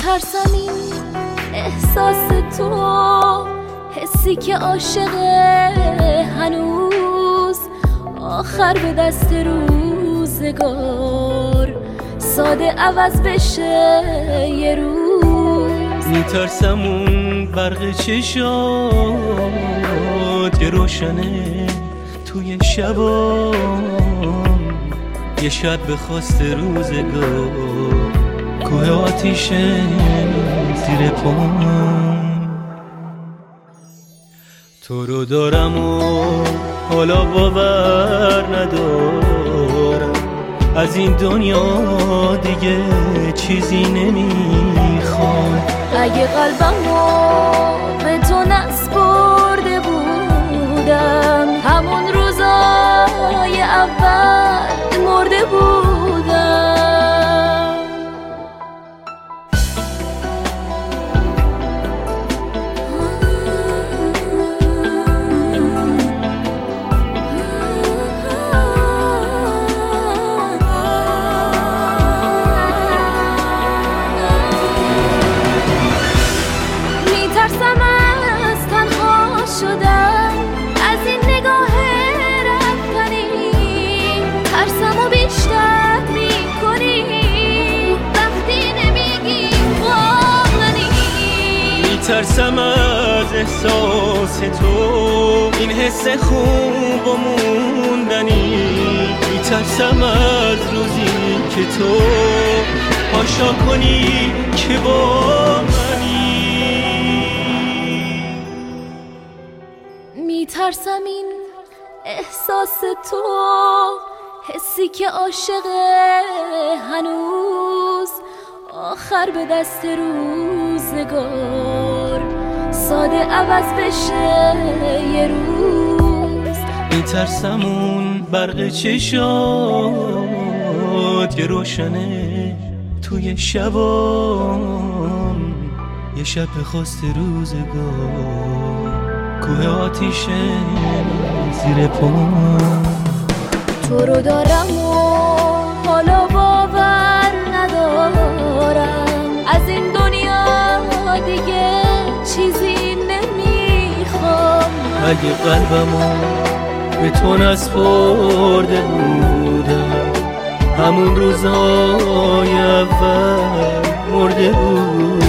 میترسم این احساس تو، حسی که عاشقه هنوز، آخر به دست روزگار ساده عوض بشه یه روز. میترسم اون برق چشات که روشنه توی شبام، یه شب به خواست روزگار کوه آتیشه زیر پام. تو رو دارم و حالا باور ندارم، از این دنیا دیگه چیزی نمیخوام. اگه قلبمو به تو نسپرده بودم، همون روزای اول مرده بودم. میترسم از تنها شدن، از این نگاه رفتنی، ترسمو بیشتر میکنی وقتی نمیگی واقعی. میترسم از احساس تو، این حس خوب و موندنی، میترسم از روزی که تو پاشا کنی که با منی. میترسم این احساس تو، حسی که عاشقه هنوز، آخر به دست روزگار ساده عوض بشه یه روز. میترسم اون برق چشات که روشنه توی شبام، یه شب به خواست روزگار کوه آتیشه زیر پام. تو رو دارم و حالا باور ندارم، از این دنیا دیگه چیزی نمیخوام. اگه قلبمو به تو نسپرده بودم، همون روزهای اول مرده بود.